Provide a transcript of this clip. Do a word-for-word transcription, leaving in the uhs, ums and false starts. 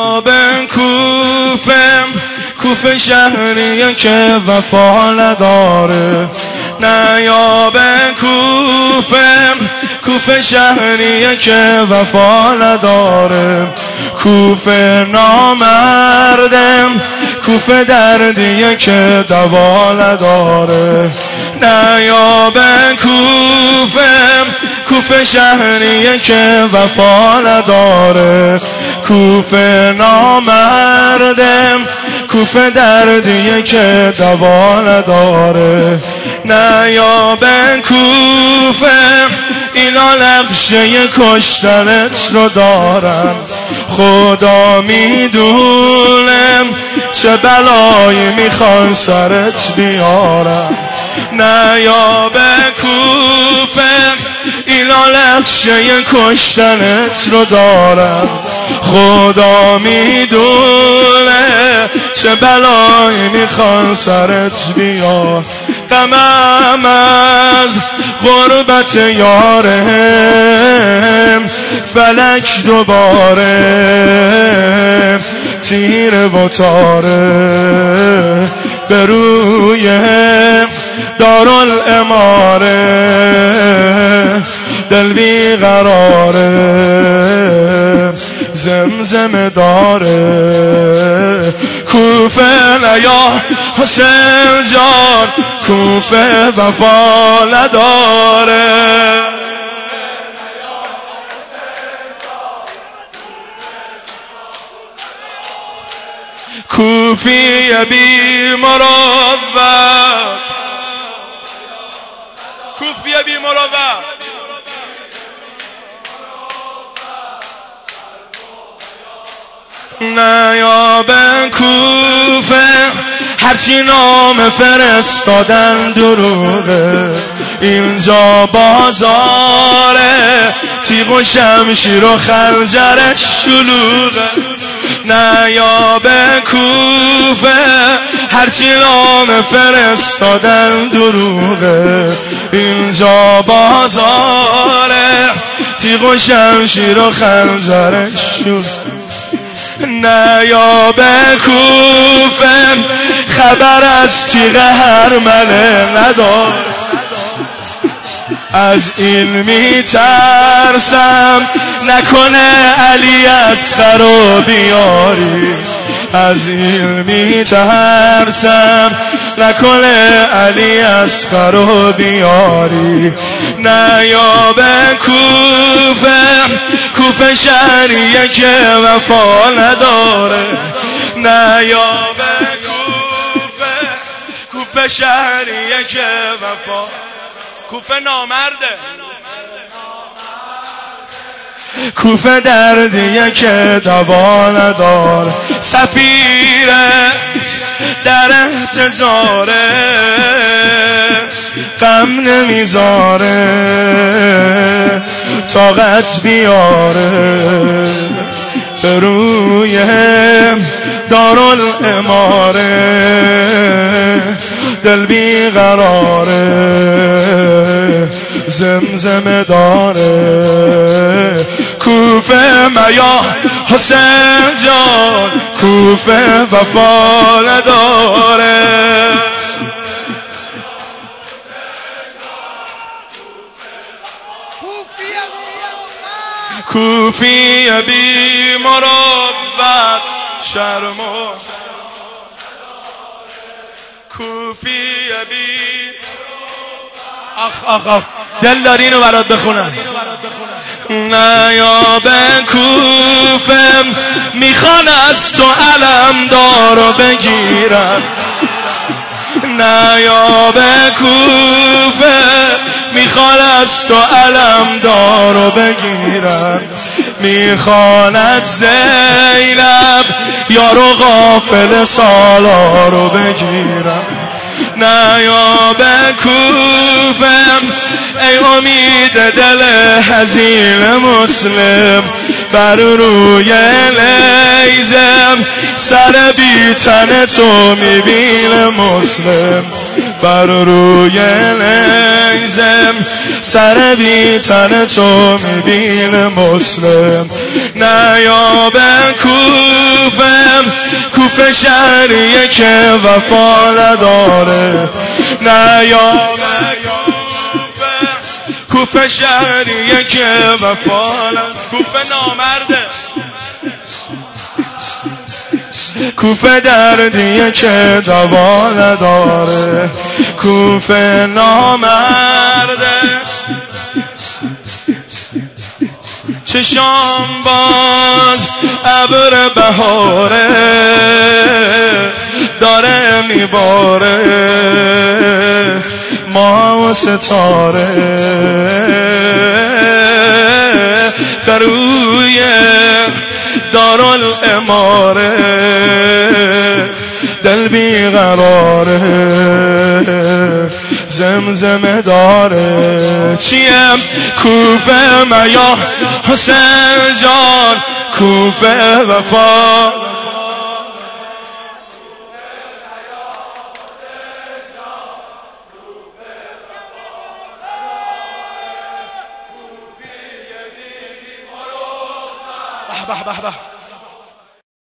یا به کوفه، کوفه شهریه که وفا نداره. نه یا به کوفه، کوفه شهریه که وفا نداره. کوفه نامردم، کوفه دردیه که دوا نداره. نه یا به کوفه، کوفه شهریه که وفا نداره. کوفه نامردم، کوفه دردیه که دوا نداره. نه یا به کوفه، اینا نقشه کشتنت رو دارن. خدا میدونم چه بلایی میخوان سرت بیارن. نه یا به کوفه، اینا نقشه کشتنت رو دارن. خدا میدونه چه بلایی میخوان سرت بیار. غمم از غربت یارم، فلک دوباره تیر و تاره به روی دارالاماره. دل بیقراره زمزم داره. کوفه نیا حسین جان، کوفه وفا نداره. کوفی بی مروت، کوفی بی مروت. نه یا به کوفه، هرچی نام فرستادن دروغه. اینجا بازاره، تیغ و شمشیر و خنجرش شلوغه. نه یا به کوفه، هرچی نام فرستادن دروغه. اینجا بازاره، تیغ و شمشیر و خنجرش شلوغه. نه یا به کوفه، خبر از تیغ هرمله ندار. از این میترسم نکنه علی اصغر رو بیاری. از این میترسم نکنه علی اصغر رو بیاری. نه یا به کوفه، کوفه شهریه که وفا نداره. نه یا به کوفه، کوفه شهریه که وفا. کوفه نامرده، کوفه دردیه که دوا نداره. سفیرت در انتظاره، غم نمیذاره طاقت بیاره. به روی دارالاماره دل بیقراره زمزم داره. کوفه میا حسین جان، کوفه وفا نداره. کوفی بی مروت شرم و کوفی بی آخ آخ آخ دل داری اینو برات بخونم. نه یا به کوفه، میخوان از تو علم دارو بگیرن. نه یا به کوفه، میخوان از تو علم دارو بگیرن. میخوان از زینب یارو غافل سالارو بگیرن. نه یا به کوفه، ای امید دل حزین مسلم، بر روی لیزم سر بی تن تو میبین مسلم. بر روی نیزم سر بی تن تو میبین مسلم. نیابه کوفه، کوفه شهریه که وفا نداره. نیابه کوفه، کوفه شهریه که وفا نداره. کوفه نامرده، کوفه دردیه که دوا نداره. کوفه نامرده، چشام باز ابر بهاره داره میباره ما و ستاره. در روی دارالاماره دل بیقراره زمزمه داره. چیم کوفه میا حسین جان، کوفه وفا. به به به به